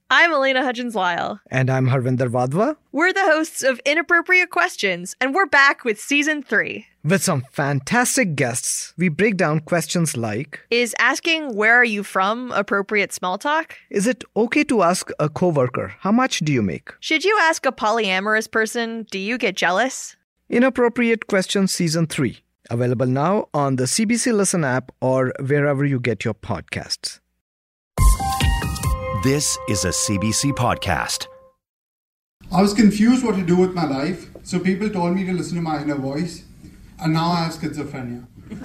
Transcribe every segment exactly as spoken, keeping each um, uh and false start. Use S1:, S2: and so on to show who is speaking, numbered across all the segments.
S1: I'm Elena Hutchins-Lyle.
S2: And I'm Harvinder Wadhwa.
S1: We're the hosts of Inappropriate Questions, and we're back with Season three.
S2: With some fantastic guests, we break down questions like...
S1: Is asking where are you from appropriate small talk?
S2: Is it okay to ask a coworker, how much do you make?
S1: Should you ask a polyamorous person, do you get jealous?
S2: Inappropriate Questions Season three. Available now on the C B C Listen app or wherever you get your podcasts.
S3: This is a C B C podcast.
S4: I was confused what to do with my life, so people told me to listen to my inner voice, and now I have schizophrenia.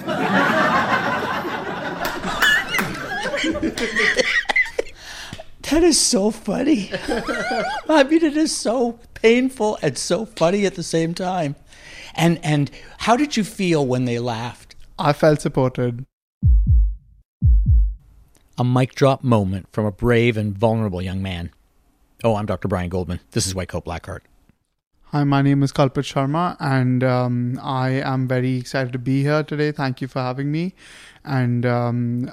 S5: That is so funny. I mean, it is so painful and so funny at the same time. And and how did you feel when they laughed?
S4: I felt supported.
S5: A mic drop moment from a brave and vulnerable young man. Oh, I'm Doctor Brian Goldman. This is White Coat Blackheart.
S4: Hi, my name is Kalpit Sharma, and um, I am very excited to be here today. Thank you for having me. And um,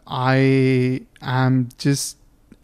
S4: I am just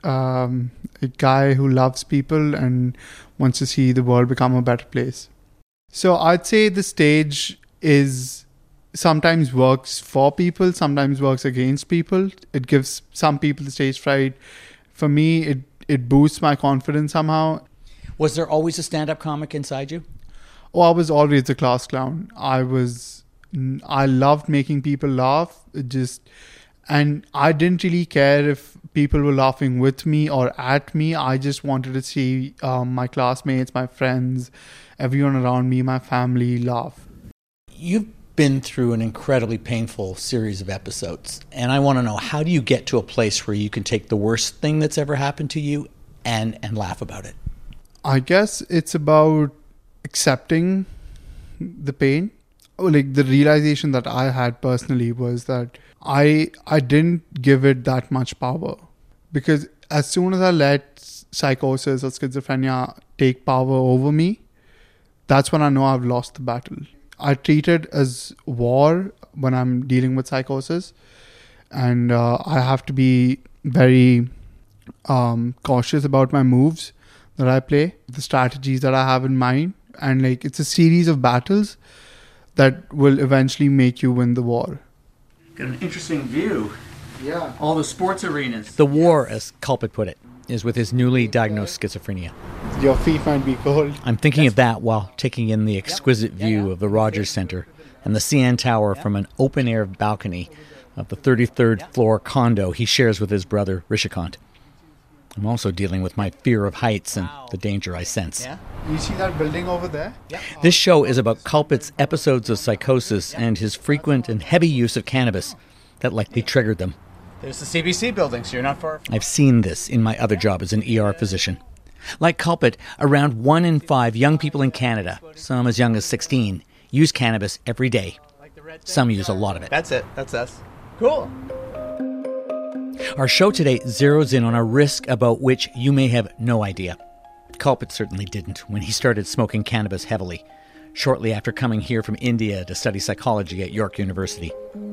S4: um, a guy who loves people and wants to see the world become a better place. So I'd say the stage is sometimes works for people, sometimes works against people. It gives some people the stage fright. For me, it, it boosts my confidence somehow.
S5: Was there always a stand-up comic inside you?
S4: Oh, I was always the class clown. I was, I loved making people laugh. It just, and I didn't really care if people were laughing with me or at me. I just wanted to see um, my classmates, my friends, everyone around me, my family laugh.
S5: You've been through an incredibly painful series of episodes, and I want to know, how do you get to a place where you can take the worst thing that's ever happened to you and, and laugh about it?
S4: I guess it's about accepting the pain. Like, the realization that I had personally was that I I didn't give it that much power. Because as soon as I let psychosis or schizophrenia take power over me, that's when I know I've lost the battle. I treat it as war when I'm dealing with psychosis. And uh, I have to be very um, cautious about my moves that I play, the strategies that I have in mind. And like, it's a series of battles that will eventually make you win the war.
S6: Got an interesting view.
S4: Yeah.
S6: All the sports arenas.
S5: The war, as Kalpit put it, is with his newly diagnosed schizophrenia.
S4: Your feet might be cold.
S5: I'm thinking of that while taking in the exquisite view of the Rogers Centre and the C N Tower from an open-air balcony of the thirty-third floor condo he shares with his brother, Rishikant. I'm also dealing with my fear of heights and the danger I sense.
S4: You see that building over there?
S5: This show is about Kalpit's episodes of psychosis and his frequent and heavy use of cannabis that likely triggered them.
S6: There's the C B C building, so you're not far.
S5: I've seen this in my other job as an E R physician. Like Kalpit, around one in five young people in Canada, some as young as sixteen, use cannabis every day. Some use a lot of it.
S6: That's it. That's us. Cool.
S5: Our show today zeroes in on a risk about which you may have no idea. Kalpit certainly didn't when he started smoking cannabis heavily, shortly after coming here from India to study psychology at York University.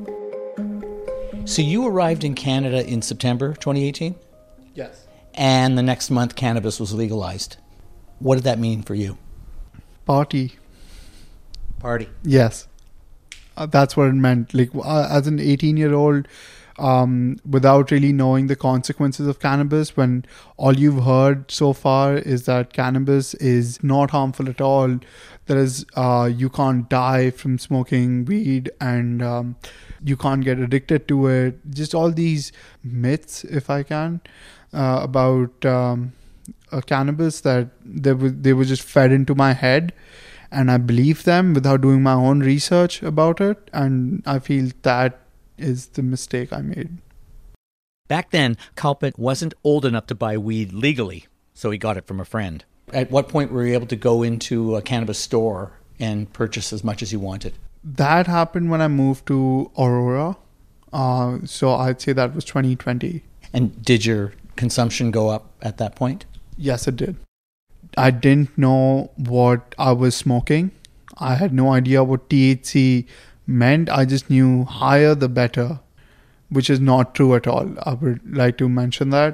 S5: So you arrived in Canada in September twenty eighteen?
S4: Yes.
S5: And the next month cannabis was legalized. What did that mean for you?
S4: Party.
S5: Party.
S4: Yes. Uh, that's what it meant. Like, uh, as an eighteen-year-old, um, without really knowing the consequences of cannabis, when all you've heard so far is that cannabis is not harmful at all. There is, uh, you can't die from smoking weed, and um, you can't get addicted to it. Just all these myths, if I can, uh, about um, uh, cannabis that they were, they were just fed into my head. And I believe them without doing my own research about it. And I feel that is the mistake I made.
S5: Back then, Kalpit wasn't old enough to buy weed legally, so he got it from a friend. At what point were you able to go into a cannabis store and purchase as much as you wanted?
S4: That happened when I moved to Aurora. Uh, so I'd say that was twenty twenty.
S5: And did your consumption go up at that point?
S4: Yes, it did. I didn't know what I was smoking. I had no idea what T H C meant. I just knew higher the better, which is not true at all. I would like to mention that.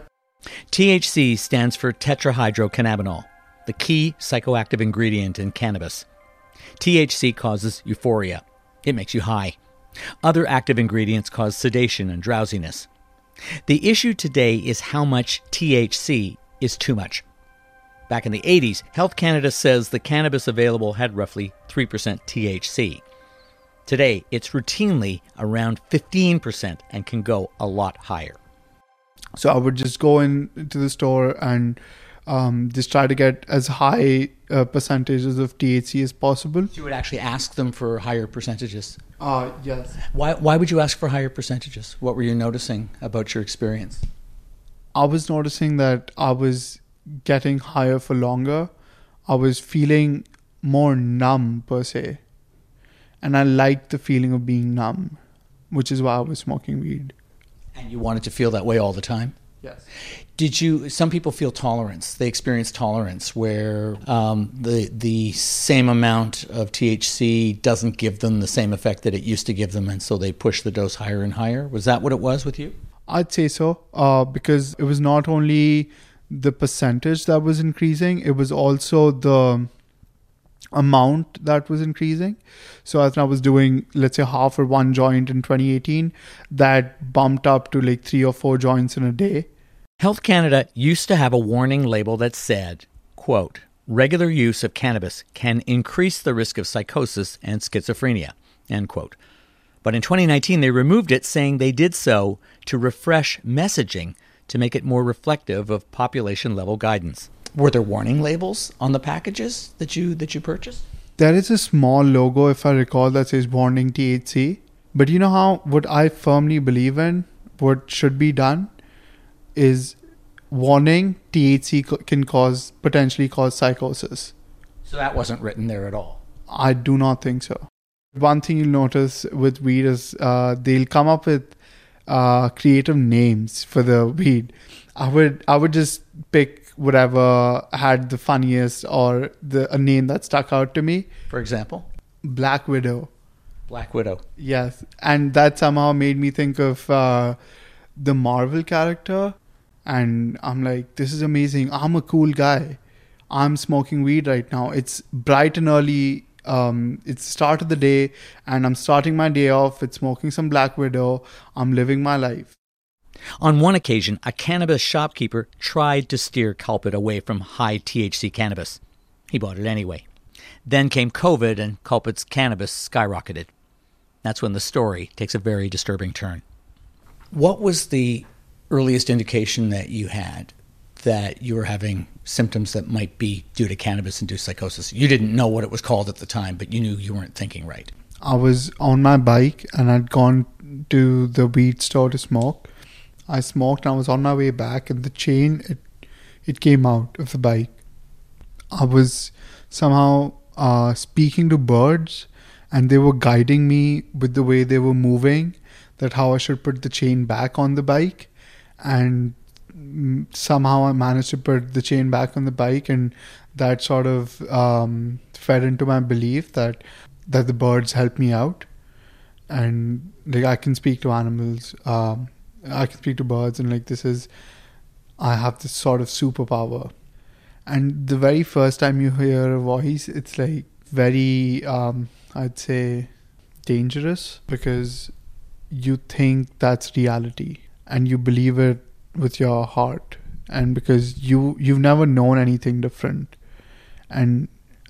S5: T H C stands for tetrahydrocannabinol, the key psychoactive ingredient in cannabis. T H C causes euphoria. It makes you high. Other active ingredients cause sedation and drowsiness. The issue today is how much T H C is too much. Back in the eighties, Health Canada says the cannabis available had roughly three percent T H C. Today, it's routinely around fifteen percent and can go a lot higher.
S4: So I would just go into the store and um, just try to get as high uh, percentages of T H C as possible.
S5: You would actually ask them for higher percentages.
S4: Uh, yes.
S5: Why, why would you ask for higher percentages? What were you noticing about your experience?
S4: I was noticing that I was getting higher for longer. I was feeling more numb per se. And I liked the feeling of being numb, which is why I was smoking weed.
S5: And you wanted to feel that way all the time?
S4: Yes.
S5: Did you, some people feel tolerance. They experience tolerance where um, the the same amount of T H C doesn't give them the same effect that it used to give them, and so they push the dose higher and higher. Was that what it was with you?
S4: I'd say so, uh, because it was not only the percentage that was increasing, it was also the amount that was increasing. So as I was doing, let's say, half or one joint in twenty eighteen, that bumped up to like three or four joints in a day.
S5: Health Canada used to have a warning label that said, quote, regular use of cannabis can increase the risk of psychosis and schizophrenia, end quote. But in twenty nineteen, they removed it, saying they did so to refresh messaging to make it more reflective of population-level guidance. Were there warning labels on the packages that you that you purchased?
S4: There is a small logo, if I recall, that says warning T H C. But you know how, what I firmly believe in, what should be done, is warning T H C can cause, potentially cause psychosis.
S5: So that wasn't written there at all?
S4: I do not think so. One thing you'll notice with weed is uh, they'll come up with uh, creative names for the weed. I would I would just pick whatever had the funniest or the a name that stuck out to me.
S5: For example?
S4: Black Widow.
S5: Black Widow.
S4: Yes. And that somehow made me think of uh, the Marvel character. And I'm like, this is amazing. I'm a cool guy. I'm smoking weed right now. It's bright and early. Um, it's the start of the day. And I'm starting my day off with smoking some Black Widow. I'm living my life.
S5: On one occasion, a cannabis shopkeeper tried to steer Culpit away from high T H C cannabis. He bought it anyway. Then came COVID and Culpit's cannabis skyrocketed. That's when the story takes a very disturbing turn. What was the earliest indication that you had that you were having symptoms that might be due to cannabis-induced psychosis? You didn't know what it was called at the time, but you knew you weren't thinking right.
S4: I was on my bike and I'd gone to the weed store to smoke. I smoked and I was on my way back and the chain, it it came out of the bike. I was somehow uh, speaking to birds and they were guiding me with the way they were moving, that how I should put the chain back on the bike. And somehow I managed to put the chain back on the bike, and that sort of um, fed into my belief that that the birds help me out. And like I can speak to animals, um, I can speak to birds, and like this is, I have this sort of superpower. And the very first time you hear a voice, it's like very, um, I'd say, dangerous, because you think that's reality and you believe it with your heart, and because you you've never known anything different. And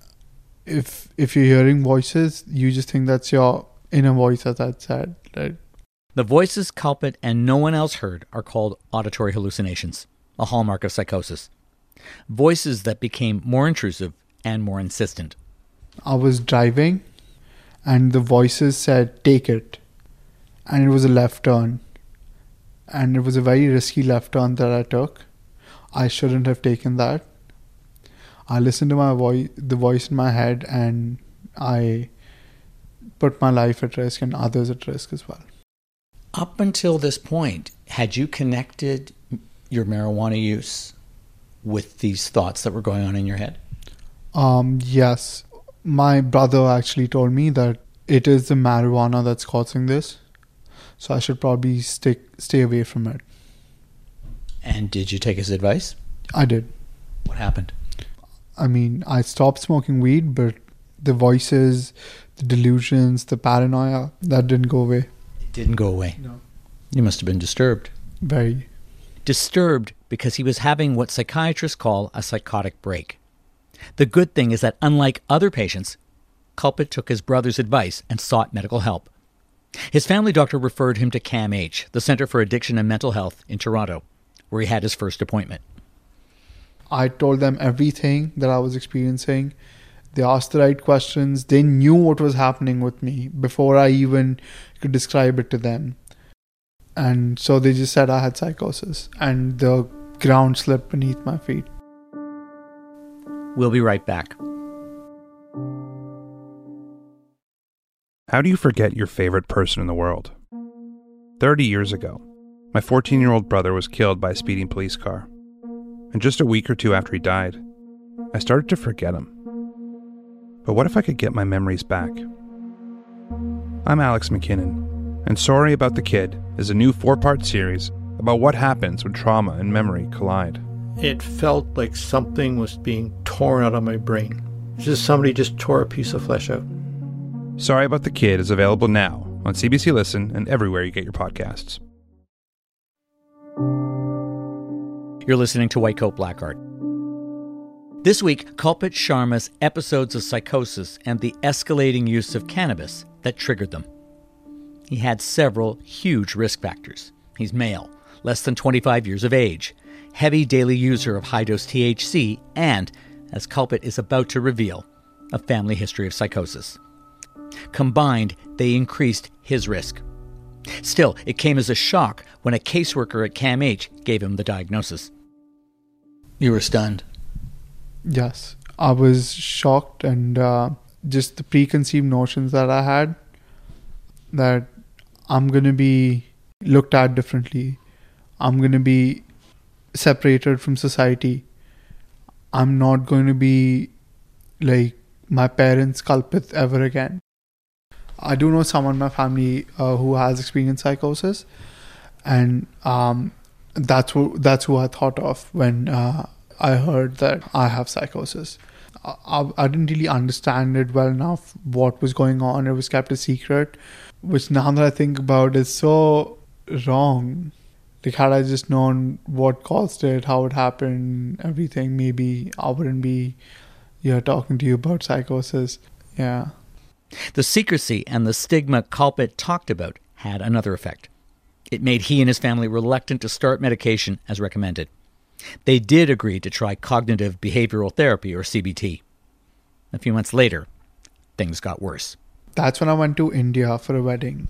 S4: if if you're hearing voices, you just think that's your inner voice, as I said, right?
S5: The voices Culpit and no one else heard are called auditory hallucinations, a hallmark of psychosis. Voices that became more intrusive and more insistent.
S4: I was driving and the voices said, take it. And it was a left turn. And it was a very risky left turn that I took. I shouldn't have taken that. I listened to my voice, the voice in my head, and I put my life at risk and others at risk as well.
S5: Up until this point, had you connected your marijuana use with these thoughts that were going on in your head?
S4: Um, yes. My brother actually told me that it is the marijuana that's causing this. So I should probably stick, stay away from it.
S5: And did you take his advice?
S4: I did.
S5: What happened?
S4: I mean, I stopped smoking weed, but the voices, the delusions, the paranoia, that didn't go away.
S5: It didn't go away.
S4: No.
S5: You must have been disturbed.
S4: Very.
S5: Disturbed because he was having what psychiatrists call a psychotic break. The good thing is that unlike other patients, Kulpit took his brother's advice and sought medical help. His family doctor referred him to CAMH, the Centre for Addiction and Mental Health in Toronto, where he had his first appointment.
S4: I told them everything that I was experiencing. They asked the right questions. They knew what was happening with me before I even could describe it to them. And so they just said I had psychosis, and the ground slipped beneath my feet.
S5: We'll be right back.
S7: How do you forget your favorite person in the world? Thirty years ago, my fourteen-year-old brother was killed by a speeding police car. And just a week or two after he died, I started to forget him. But what if I could get my memories back? I'm Alex McKinnon, and Sorry About the Kid is a new four-part series about what happens when trauma and memory collide.
S8: It felt like something was being torn out of my brain. It's just somebody just tore a piece of flesh out.
S7: Sorry About the Kid is available now on C B C Listen and everywhere you get your podcasts.
S5: You're listening to White Coat Black Art. This week, Kulpit Sharma's episodes of psychosis and the escalating use of cannabis that triggered them. He had several huge risk factors. He's male, less than twenty-five years of age, heavy daily user of high-dose T H C, and, as Kulpit is about to reveal, a family history of psychosis. Combined, they increased his risk. Still, it came as a shock when a caseworker at CAMH gave him the diagnosis. You were stunned.
S4: Yes, I was shocked, and uh, just the preconceived notions that I had that I'm going to be looked at differently. I'm going to be separated from society. I'm not going to be like my parents' Kulpit ever again. I do know someone in my family uh, who has experienced psychosis, and um, that's who that's who I thought of when uh, I heard that I have psychosis. I, I, I didn't really understand it well enough what was going on. It was kept a secret, which now that I think about is so wrong. Like, had I just known what caused it, how it happened, everything, maybe I wouldn't be here talking to you about psychosis. Yeah.
S5: The secrecy and the stigma Kulpit talked about had another effect. It made he and his family reluctant to start medication as recommended. They did agree to try cognitive behavioral therapy, or C B T. A few months later, things got worse.
S4: That's when I went to India for a wedding.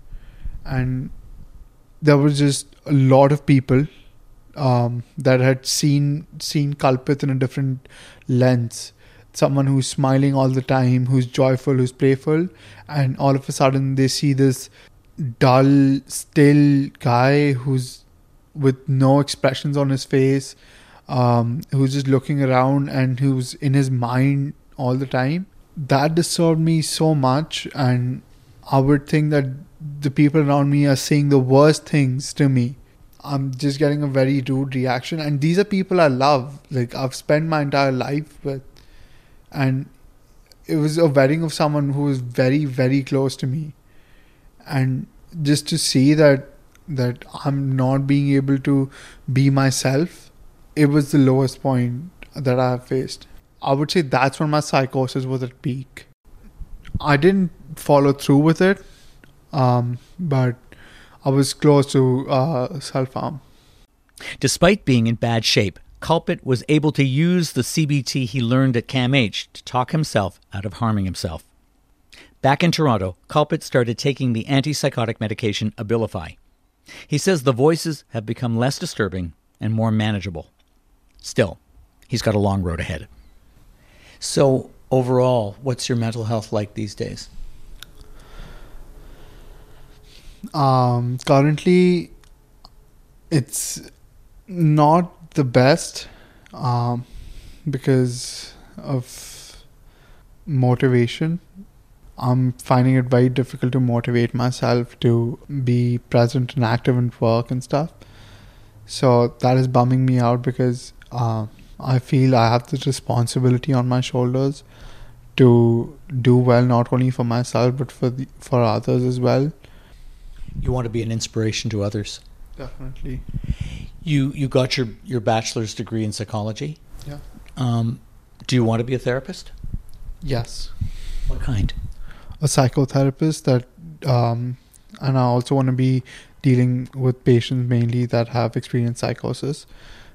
S4: And there was just a lot of people um, that had seen seen Kulpit in a different lens. Someone who's smiling all the time, who's joyful, who's playful, and all of a sudden they see this dull, still guy who's with no expressions on his face, um, who's just looking around and who's in his mind all the time. That disturbed me so much, and I would think that the people around me are saying the worst things to me. I'm just getting a very rude reaction, and these are people I love. Like, I've spent my entire life with. And it was a wedding of someone who was very, very close to me. And just to see that that I'm not being able to be myself, it was the lowest point that I have faced. I would say that's when my psychosis was at peak. I didn't follow through with it, um, but I was close to uh, self-harm.
S5: Despite being in bad shape, Kulpit was able to use the C B T he learned at CAMH to talk himself out of harming himself. Back in Toronto, Kulpit started taking the antipsychotic medication Abilify. He says the voices have become less disturbing and more manageable. Still, he's got a long road ahead. So, overall, what's your mental health like these days?
S4: Um, currently, it's not the best um, because of motivation. I'm finding it very difficult to motivate myself to be present and active in work and stuff. So that is bumming me out because uh, I feel I have this responsibility on my shoulders to do well, not only for myself, but for the, for others as well.
S5: You want to be an inspiration to others.
S4: Definitely.
S5: You you got your, your bachelor's degree in psychology.
S4: Yeah.
S5: Um, do you want to be a therapist?
S4: Yes.
S5: What kind?
S4: A psychotherapist that, um, and I also want to be dealing with patients mainly that have experienced psychosis.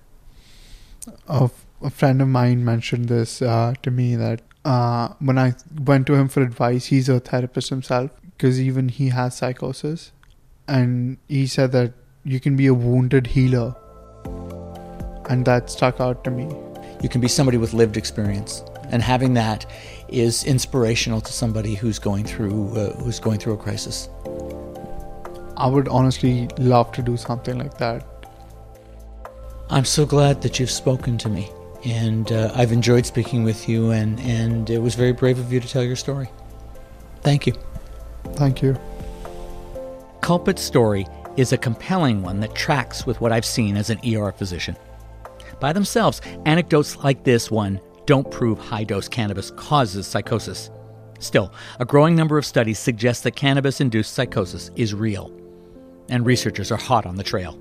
S4: A, a friend of mine mentioned this uh, to me that uh, when I went to him for advice, he's a therapist himself because even he has psychosis. And he said that you can be a wounded healer. And that stuck out to me.
S5: You can be somebody with lived experience. And having that is inspirational to somebody who's going through uh, who's going through a crisis.
S4: I would honestly love to do something like that.
S5: I'm so glad that you've spoken to me, and uh, I've enjoyed speaking with you, and, and it was very brave of you to tell your story. Thank you.
S4: Thank you.
S5: Kalpit's story is a compelling one that tracks with what I've seen as an E R physician. By themselves, anecdotes like this one don't prove high-dose cannabis causes psychosis. Still, a growing number of studies suggest that cannabis-induced psychosis is real, and researchers are hot on the trail.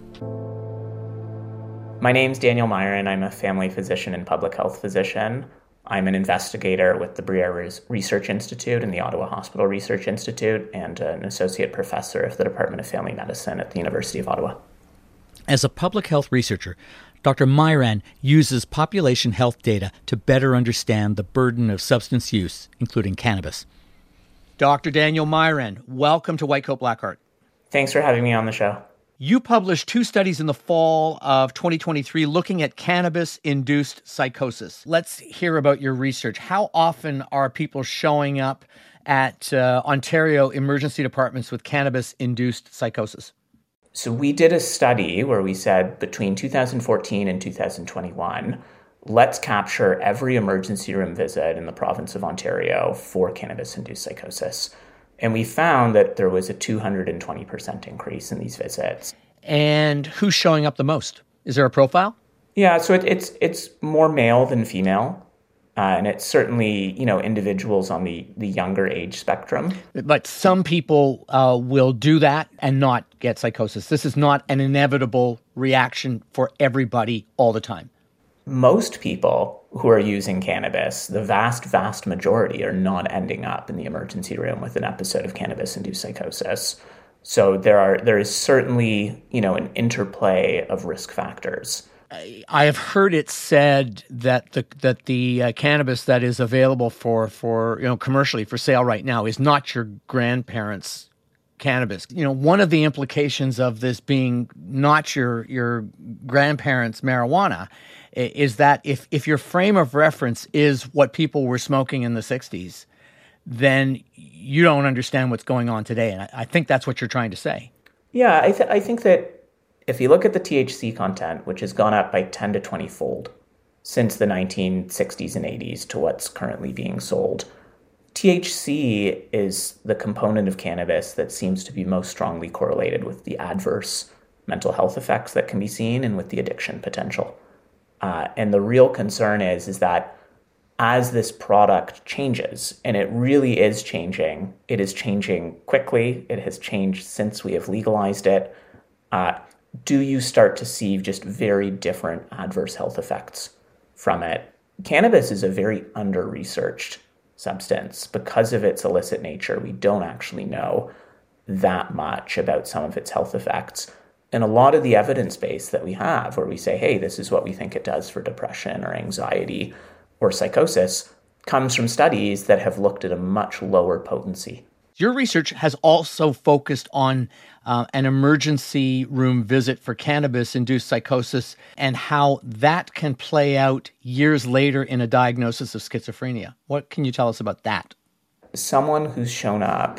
S9: My name's Daniel Myron. I'm a family physician and public health physician. I'm an investigator with the Briere Research Institute and the Ottawa Hospital Research Institute, and an associate professor of the Department of Family Medicine at the University of Ottawa.
S5: As a public health researcher, Doctor Myron uses population health data to better understand the burden of substance use, including cannabis. Doctor Daniel Myron, welcome to White Coat Black Heart.
S9: Thanks for having me on the show.
S5: You published two studies in the fall of twenty twenty-three looking at cannabis-induced psychosis. Let's hear about your research. How often are people showing up at uh, Ontario emergency departments with cannabis-induced psychosis?
S9: So we did a study where we said between two thousand fourteen and two thousand twenty-one, let's capture every emergency room visit in the province of Ontario for cannabis-induced psychosis. And we found that there was a two hundred twenty percent increase in these visits.
S5: And who's showing up the most? Is there a profile?
S9: Yeah, so it, it's it's more male than female. Uh, and it's certainly, you know, individuals on the, the younger age spectrum.
S5: But some people uh, will do that and not get psychosis. This is not an inevitable reaction for everybody all the time.
S9: Most people who are using cannabis, the vast, vast majority, are not ending up in the emergency room with an episode of cannabis-induced psychosis. So there are there is certainly, you know, an interplay of risk factors.
S5: I have heard it said that the that the uh, cannabis that is available for for you know commercially for sale right now is not your grandparents' cannabis. You know, one of the implications of this being not your your grandparents' marijuana is that if if your frame of reference is what people were smoking in the sixties, then you don't understand what's going on today. And I, I think that's what you're trying to say.
S9: Yeah, I, th- I think that if you look at the T H C content, which has gone up by ten to twenty fold since the nineteen sixties and eighties to what's currently being sold, T H C is the component of cannabis that seems to be most strongly correlated with the adverse mental health effects that can be seen and with the addiction potential. Uh, and the real concern is, is that as this product changes, and it really is changing, it is changing quickly, it has changed since we have legalized it, uh, do you start to see just very different adverse health effects from it? Cannabis is a very under-researched substance. Because of its illicit nature, we don't actually know that much about some of its health effects. And a lot of the evidence base that we have, where we say, hey, this is what we think it does for depression or anxiety or psychosis, comes from studies that have looked at a much lower potency.
S5: Your research has also focused on uh, an emergency room visit for cannabis-induced psychosis and how that can play out years later in a diagnosis of schizophrenia. What can you tell us about that?
S9: Someone who's shown up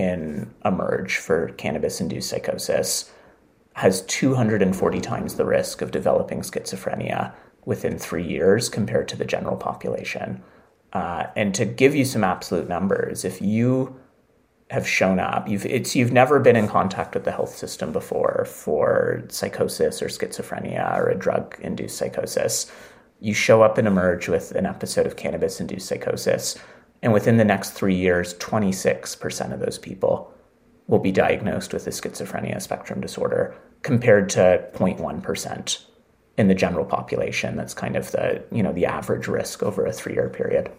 S9: in Emerge for cannabis-induced psychosis has two hundred forty times the risk of developing schizophrenia within three years compared to the general population. Uh, and to give you some absolute numbers, if you have shown up. You've it's you've never been in contact with the health system before for psychosis or schizophrenia or a drug-induced psychosis. You show up and emerge with an episode of cannabis-induced psychosis, and within the next three years, twenty-six percent of those people will be diagnosed with a schizophrenia spectrum disorder, compared to zero point one percent in the general population. That's kind of the, you know, the average risk over a three-year period.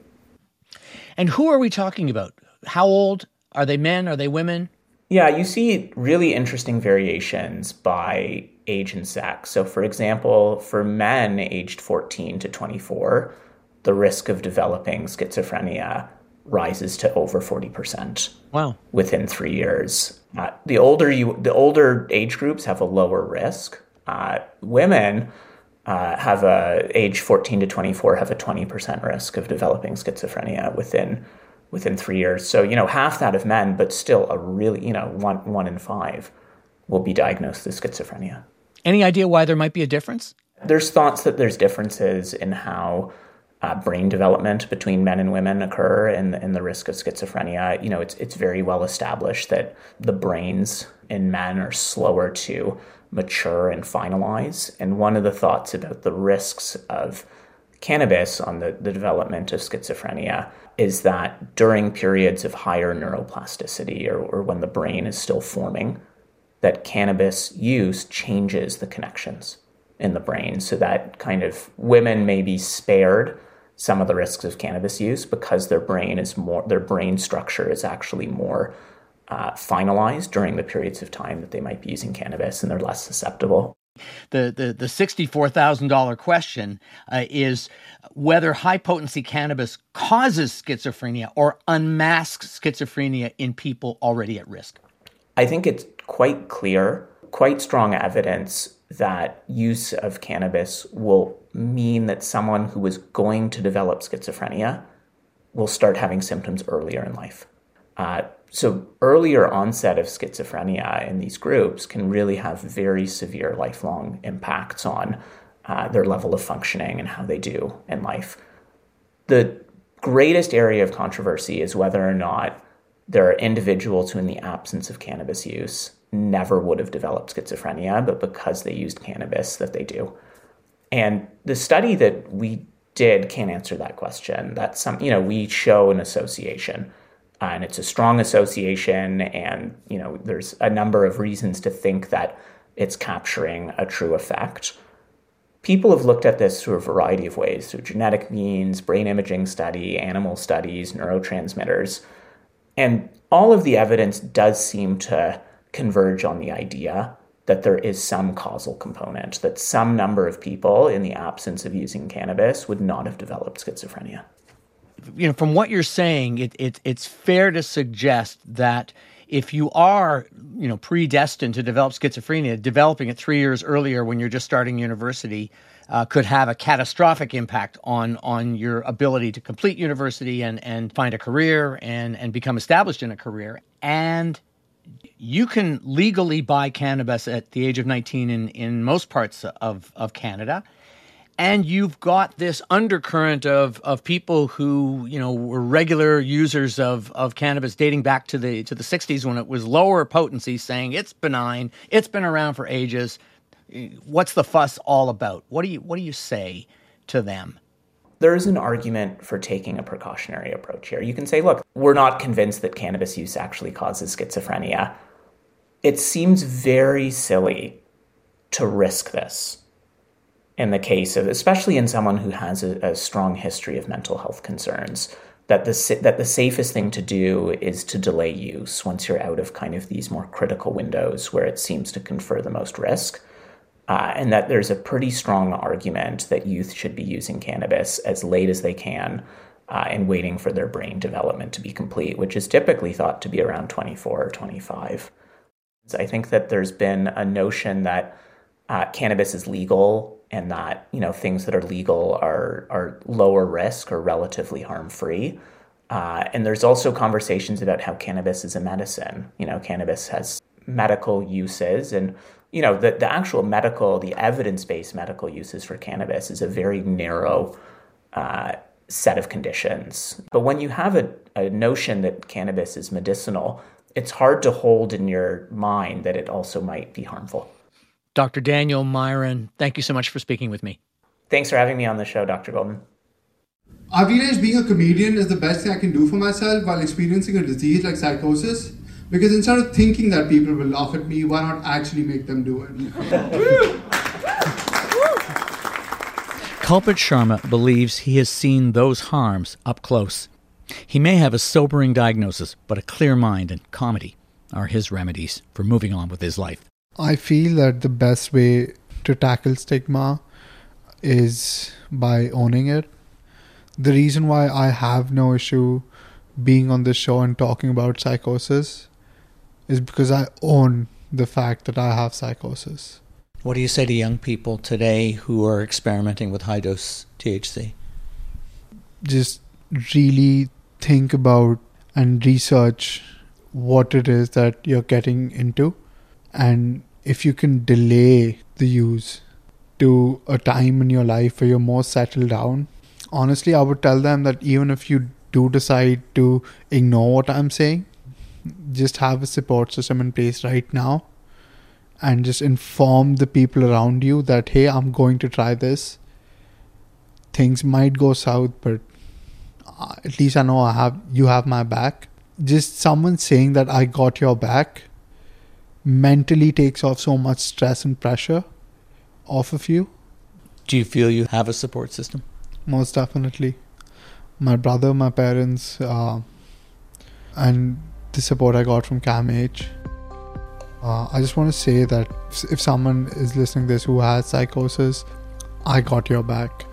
S5: And who are we talking about? How old? Are they men? Are they women?
S9: Yeah, you see really interesting variations by age and sex. So for example, for men aged fourteen to twenty-four, the risk of developing schizophrenia rises to over forty percent.
S5: Wow.
S9: Within three years. Uh, the older you, the older age groups have a lower risk. Uh, women uh, have a age fourteen to twenty-four have a twenty percent risk of developing schizophrenia within within three years. So, you know, half that of men, but still a really, you know, one one in five will be diagnosed with schizophrenia.
S5: Any idea why there might be a difference?
S9: There's thoughts that there's differences in how uh, brain development between men and women occur in, in the risk of schizophrenia. You know, it's it's very well established that the brains in men are slower to mature and finalize. And one of the thoughts about the risks of cannabis on the, the development of schizophrenia is that during periods of higher neuroplasticity, or, or when the brain is still forming, that cannabis use changes the connections in the brain, so that kind of women may be spared some of the risks of cannabis use because their brain is more, their brain structure is actually more uh, finalized during the periods of time that they might be using cannabis, and they're less susceptible.
S5: The the, the sixty-four thousand dollars question uh, is whether high-potency cannabis causes schizophrenia or unmasks schizophrenia in people already at risk.
S9: I think it's quite clear, quite strong evidence that use of cannabis will mean that someone who is going to develop schizophrenia will start having symptoms earlier in life. Uh, so earlier onset of schizophrenia in these groups can really have very severe lifelong impacts on uh, their level of functioning and how they do in life. The greatest area of controversy is whether or not there are individuals who, in the absence of cannabis use, never would have developed schizophrenia, but because they used cannabis, that they do. And the study that we did can't answer that question. That's some, you know, we show an association, uh, and it's a strong association, and, you know, there's a number of reasons to think that it's capturing a true effect. People have looked at this through a variety of ways, through genetic means, brain imaging study, animal studies, neurotransmitters. And all of the evidence does seem to converge on the idea that there is some causal component, that some number of people in the absence of using cannabis would not have developed schizophrenia.
S5: You know, from what you're saying, it, it, it's fair to suggest that if you are, you know, predestined to develop schizophrenia, developing it three years earlier when you're just starting university uh, could have a catastrophic impact on on your ability to complete university and, and find a career and, and become established in a career. And you can legally buy cannabis at the age of nineteen in, in most parts of, of Canada. And you've got this undercurrent of, of people who, you know, were regular users of, of cannabis dating back to the to the sixties when it was lower potency, saying it's benign, it's been around for ages. What's the fuss all about? What do you what do you say to them?
S9: There is an argument for taking a precautionary approach here. You can say, look, we're not convinced that cannabis use actually causes schizophrenia. It seems very silly to risk this in the case of, especially in someone who has a, a strong history of mental health concerns, that the, that the safest thing to do is to delay use once you're out of kind of these more critical windows where it seems to confer the most risk. Uh, and that there's a pretty strong argument that youth should be using cannabis as late as they can uh, and waiting for their brain development to be complete, which is typically thought to be around twenty-four or twenty-five. So I think that there's been a notion that uh, cannabis is legal and that, you know, things that are legal are are lower risk or relatively harm-free. Uh, and there's also conversations about how cannabis is a medicine. You know, cannabis has medical uses, and you know, the, the actual medical, the evidence-based medical uses for cannabis is a very narrow uh, set of conditions. But when you have a, a notion that cannabis is medicinal, it's hard to hold in your mind that it also might be harmful.
S5: Doctor Daniel Myron, thank you so much for speaking with me.
S9: Thanks for having me on the show, Doctor Golden.
S4: I realized being a comedian is the best thing I can do for myself while experiencing a disease like psychosis. Because instead of thinking that people will laugh at me, why not actually make them do it?
S5: Kalpit Sharma believes he has seen those harms up close. He may have a sobering diagnosis, but a clear mind and comedy are his remedies for moving on with his life.
S4: I feel that the best way to tackle stigma is by owning it. The reason why I have no issue being on this show and talking about psychosis is because I own the fact that I have psychosis.
S5: What do you say to young people today who are experimenting with high-dose T H C?
S4: Just really think about and research what it is that you're getting into. And if you can delay the use to a time in your life where you're more settled down, honestly, I would tell them that even if you do decide to ignore what I'm saying, just have a support system in place right now and just inform the people around you that, hey, I'm going to try this. Things might go south, but at least I know I have you have my back. Just someone saying that I got your back mentally takes off so much stress and pressure off of you.
S5: Do you feel you have a support system?
S4: Most definitely. My brother, my parents, uh, and the support I got from CAMH. Uh, I just want to say that if someone is listening to this who has psychosis, I got your back.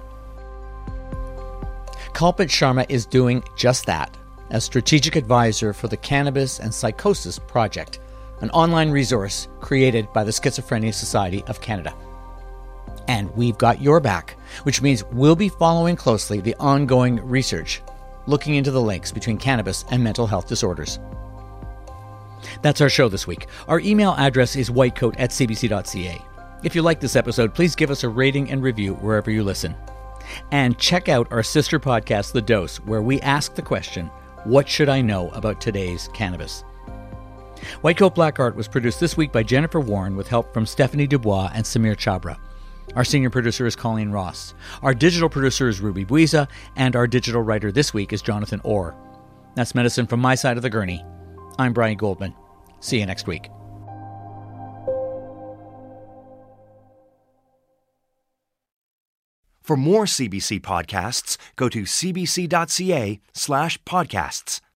S5: Kalpit Sharma is doing just that as strategic advisor for the Cannabis and Psychosis Project, an online resource created by the Schizophrenia Society of Canada. And we've got your back, which means we'll be following closely the ongoing research, looking into the links between cannabis and mental health disorders. That's our show this week. Our email address is whitecoat at c b c dot c a. If you like this episode, please give us a rating and review wherever you listen. And check out our sister podcast, The Dose, where we ask the question, what should I know about today's cannabis? Whitecoat Black Art was produced this week by Jennifer Warren with help from Stephanie Dubois and Samir Chabra. Our senior producer is Colleen Ross. Our digital producer is Ruby Buiza, and our digital writer this week is Jonathan Orr. That's medicine from my side of the gurney. I'm Brian Goldman. See you next week.
S3: For more C B C podcasts, go to c b c dot c a slash podcasts.